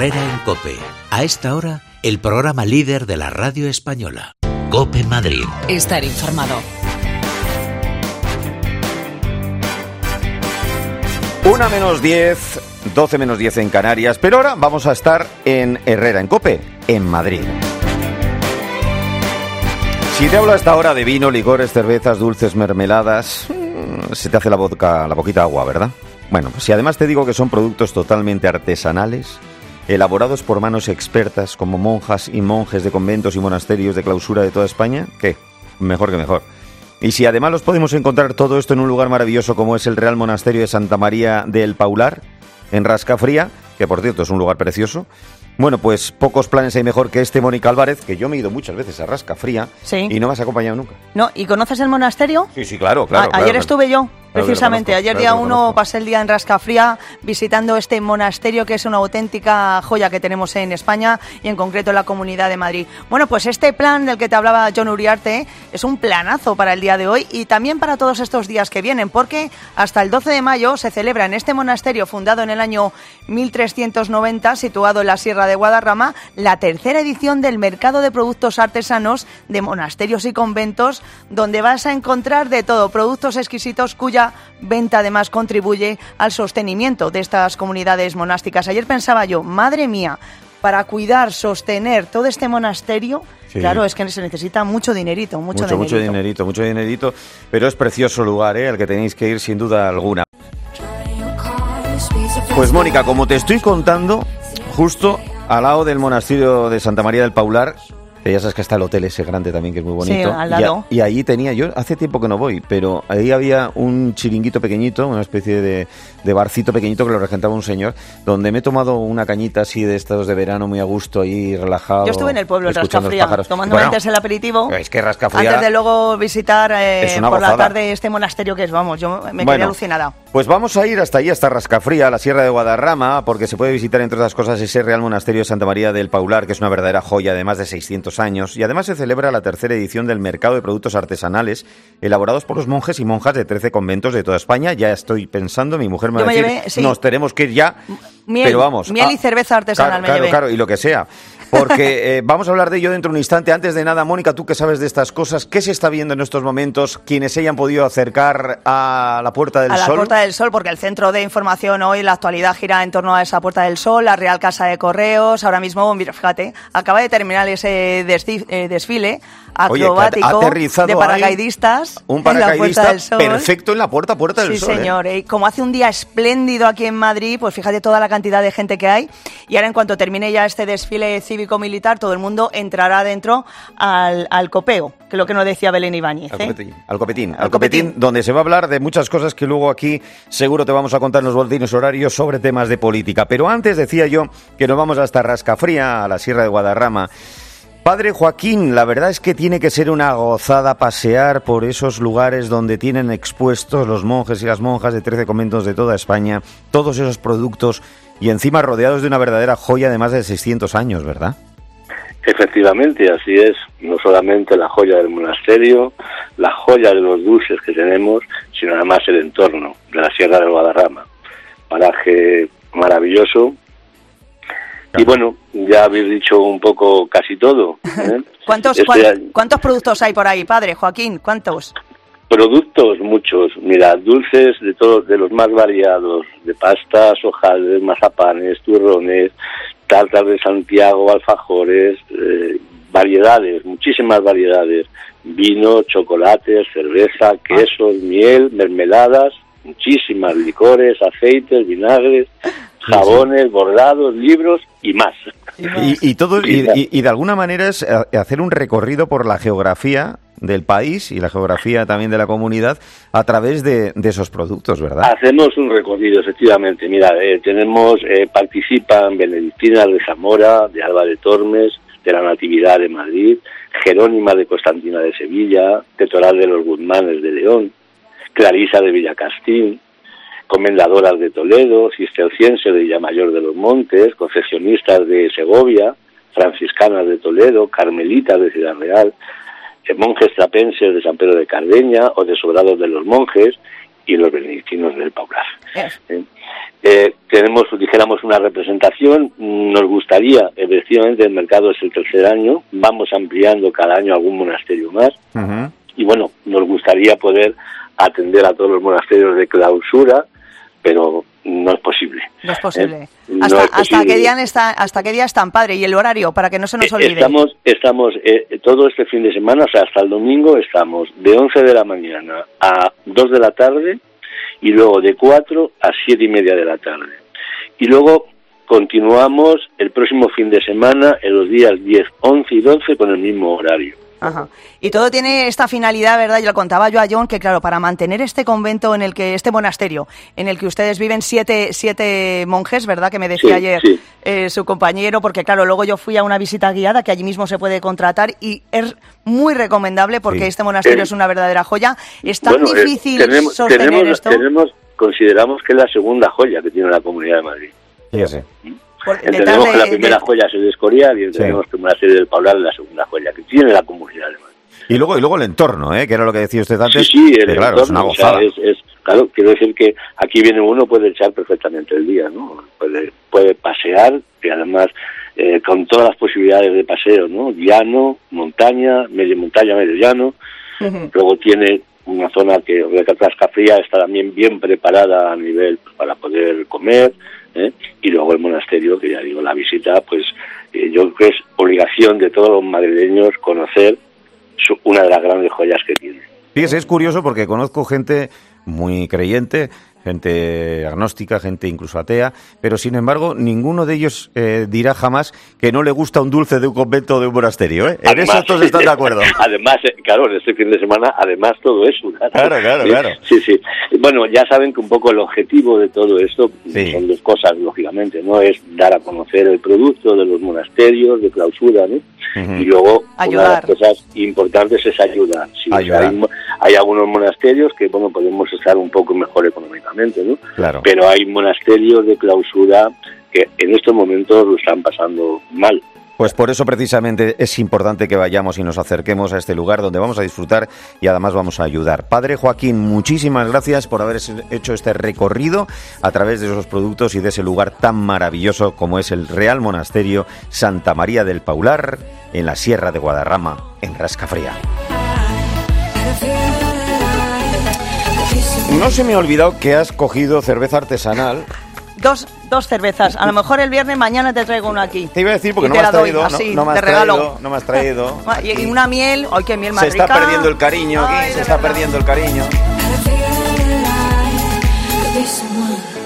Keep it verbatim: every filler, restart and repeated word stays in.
Herrera en COPE. A esta hora, el programa líder de la radio española. COPE Madrid. Estar informado. Una menos diez, doce menos diez en Canarias, pero ahora vamos a estar en Herrera en COPE, en Madrid. Si te hablo a esta hora de vino, licores, cervezas, dulces, mermeladas, se te hace la boca, la boquita agua, ¿verdad? Bueno, pues si además te digo que son productos totalmente artesanales, elaborados por manos expertas como monjas y monjes de conventos y monasterios de clausura de toda España, ¿qué? Mejor que mejor. Y si además los podemos encontrar todo esto en un lugar maravilloso como es el Real Monasterio de Santa María del Paular, en Rascafría, que por cierto es un lugar precioso, bueno, pues pocos planes hay mejor que este, Mónica Álvarez, que yo me he ido muchas veces a Rascafría, sí, y no me has acompañado nunca. No, ¿y conoces el monasterio? Sí, sí, claro, claro. A- claro ayer claro. estuve yo. Precisamente, Claro que ayer conozco, día claro uno que pasé el día en Rascafría visitando este monasterio que es una auténtica joya que tenemos en España y en concreto en la Comunidad de Madrid. Bueno, pues este plan del que te hablaba John Uriarte es un planazo para el día de hoy y también para todos estos días que vienen, porque hasta el doce de mayo se celebra en este monasterio fundado en el año mil trescientos noventa, situado en la Sierra de Guadarrama, la tercera edición del Mercado de Productos Artesanos de Monasterios y Conventos, donde vas a encontrar de todo, productos exquisitos cuya venta además contribuye al sostenimiento de estas comunidades monásticas. Ayer pensaba yo, madre mía, para cuidar, sostener todo este monasterio, sí, claro, es que se necesita mucho dinerito, mucho, mucho, dinerito. mucho dinerito, mucho dinerito, pero es precioso lugar, ¿eh? Al que tenéis que ir sin duda alguna. Pues Mónica, como te estoy contando, justo al lado del monasterio de Santa María del Paular, que ya sabes que está el hotel ese grande también, que es muy bonito. Sí, al lado. Y, a, y ahí tenía, yo hace tiempo que no voy, pero ahí había un chiringuito pequeñito, una especie de, de barcito pequeñito que lo regentaba un señor, donde me he tomado una cañita así de estos de verano muy a gusto, ahí relajado. Yo estuve en el pueblo, en Rascafría, tomando bueno, antes el aperitivo. Es que Rascafría, antes de luego visitar eh, por gozada. la tarde este monasterio que es, vamos, yo me bueno, quedé alucinada. Pues vamos a ir hasta ahí, hasta Rascafría, la Sierra de Guadarrama, porque se puede visitar, entre otras cosas, ese Real Monasterio de Santa María del Paular, que es una verdadera joya de más de seiscientos años, y además se celebra la tercera edición del Mercado de Productos Artesanales, elaborados por los monjes y monjas de trece conventos de toda España. Ya estoy pensando, mi mujer me Yo va a me decir, llevé, sí. nos tenemos que ir ya, miel, pero vamos. Miel ah, y cerveza artesanal claro, me claro, llevé. Claro, y lo que sea. Porque eh, vamos a hablar de ello dentro de un instante. Antes de nada, Mónica, tú que sabes de estas cosas, ¿qué se está viendo en estos momentos? Quienes se hayan podido acercar a la Puerta del a Sol. A la Puerta del Sol, porque el centro de información hoy, la actualidad gira en torno a esa Puerta del Sol, la Real Casa de Correos. Ahora mismo, mira, fíjate, acaba de terminar ese desfile, eh, desfile acrobático. Oye, de paracaidistas. Un paracaidista en la perfecto en la Puerta, Puerta del sí, Sol. Sí, señor. ¿eh? Y como hace un día espléndido aquí en Madrid, pues fíjate toda la cantidad de gente que hay. Y ahora, en cuanto termine ya este desfile cívico-militar, todo el mundo entrará dentro al, al copeo, que es lo que nos decía Belén Ibáñez. ¿eh? Al copetín, al copetín, al al copetín, copetín, donde se va a hablar de muchas cosas que luego aquí seguro te vamos a contar en los boletines horarios sobre temas de política. Pero antes decía yo que nos vamos hasta Rascafría, a la Sierra de Guadarrama. Padre Joaquín, la verdad es que tiene que ser una gozada pasear por esos lugares donde tienen expuestos los monjes y las monjas de trece conventos de toda España, todos esos productos y encima rodeados de una verdadera joya de más de seiscientos años, ¿verdad? Efectivamente, así es. No solamente la joya del monasterio, la joya de los dulces que tenemos, sino además el entorno de la Sierra del Guadarrama. Paraje maravilloso. Y bueno, ya habéis dicho un poco casi todo. ¿eh? ¿Cuántos, este cuan, año... ¿Cuántos productos hay por ahí, padre Joaquín? ¿Cuántos? Productos, muchos. Mira, dulces de todos, de los más variados, de pastas, hojaldres, mazapanes, turrones, tartas de Santiago, alfajores, eh, variedades, muchísimas variedades. Vino, chocolates, cerveza, quesos, ah. miel, mermeladas, muchísimas licores, aceites, vinagres, jabones, sí, sí. bordados, libros y más. Y, y todo y, y, y de alguna manera es hacer un recorrido por la geografía del país y la geografía también de la comunidad a través de, de esos productos, ¿verdad? Hacemos un recorrido, efectivamente. Mira, eh, tenemos, eh, participan Benedictina de Zamora, de Alba de Tormes, de la Natividad de Madrid, Jerónima de Constantina de Sevilla, Tetoral de los Guzmanes de León, Clarisa de Villacastín, Comendadoras de Toledo, Cistercienses de Villamayor de los Montes, Concesionistas de Segovia, Franciscanas de Toledo, Carmelitas de Ciudad Real, monjes trapenses de San Pedro de Cardeña o de Sobrados de los Monjes, y los benedictinos del Paular. ¿Eh? Eh, tenemos, dijéramos, una representación. Nos gustaría, efectivamente, el mercado es el tercer año, vamos ampliando cada año algún monasterio más, uh-huh. y bueno, nos gustaría poder atender a todos los monasterios de clausura, pero no es posible. No es posible. ¿Eh? ¿Hasta, no es hasta posible. qué día está, hasta qué día están, padre? Y el horario, para que no se nos olvide. Estamos, estamos eh, todo este fin de semana, o sea, hasta el domingo, estamos de once de la mañana a dos de la tarde, y luego de cuatro a siete y media de la tarde. Y luego continuamos el próximo fin de semana, en los días diez, once y doce, con el mismo horario. Ajá. Y todo tiene esta finalidad, ¿verdad? Yo lo contaba yo a John, que claro, para mantener este convento en el que, este monasterio, en el que ustedes viven siete, siete monjes, ¿verdad? Que me decía sí, ayer sí. Eh, su compañero, porque claro, luego yo fui a una visita guiada que allí mismo se puede contratar y es muy recomendable porque sí. este monasterio eh, es una verdadera joya. Es tan bueno, difícil eh, tenemos, sostener tenemos, esto. Tenemos, consideramos que es la segunda joya que tiene la Comunidad de Madrid. Sí, sí. Entendemos de, que la primera de... joya es el Escorial y entendemos sí. que una serie del Paular es la segunda joya que tiene la Comunidad de Madrid. Y luego, y luego el entorno, ¿eh? Que era lo que decía usted antes. Sí, sí, el que, claro, entorno, es una gozada. O sea, es, es, claro, quiero decir que aquí viene uno, puede echar perfectamente el día, ¿no? Puede, puede pasear, y además eh, con todas las posibilidades de paseo, ¿no? Llano, montaña, medio montaña, medio llano. Uh-huh. Luego tiene una zona que, la Rascafría, está también bien preparada a nivel para poder comer, ¿eh? Y luego el monasterio, que ya digo, la visita, pues eh, yo creo que es obligación de todos los madrileños conocer una de las grandes joyas que tiene. Fíjese, es curioso porque conozco gente muy creyente, gente agnóstica, gente incluso atea, pero sin embargo ninguno de ellos eh, dirá jamás que no le gusta un dulce de un convento o de un monasterio, ¿eh? En eso todos están de acuerdo. Además, claro, en este fin de semana, además todo eso. Claro, claro, claro. ¿Sí? claro. Sí, sí. Bueno, ya saben que un poco el objetivo de todo esto sí. son dos cosas, lógicamente, ¿no? Es dar a conocer el producto de los monasterios, de clausura, ¿no? Uh-huh. Y luego, ayudar. Una de las cosas importantes es ayudar. Sí, ayudar. O sea, hay, hay algunos monasterios que, bueno, podemos estar un poco mejor económicamente, ¿no? Claro. Pero hay monasterios de clausura que en estos momentos lo están pasando mal. Pues por eso precisamente es importante que vayamos y nos acerquemos a este lugar donde vamos a disfrutar y además vamos a ayudar. Padre Joaquín, muchísimas gracias por haber hecho este recorrido a través de esos productos y de ese lugar tan maravilloso como es el Real Monasterio Santa María del Paular en la Sierra de Guadarrama, en Rascafría. No se me ha olvidado que has cogido cerveza artesanal. Dos, dos cervezas. A lo mejor el viernes, mañana te traigo una aquí. Te iba a decir porque y no me has traído. Así, no, no me has te regalo. traído, no me has traído. Y una miel, ¡ay, qué miel más rica! Se está perdiendo el cariño aquí, Ay, se está verdad. perdiendo el cariño.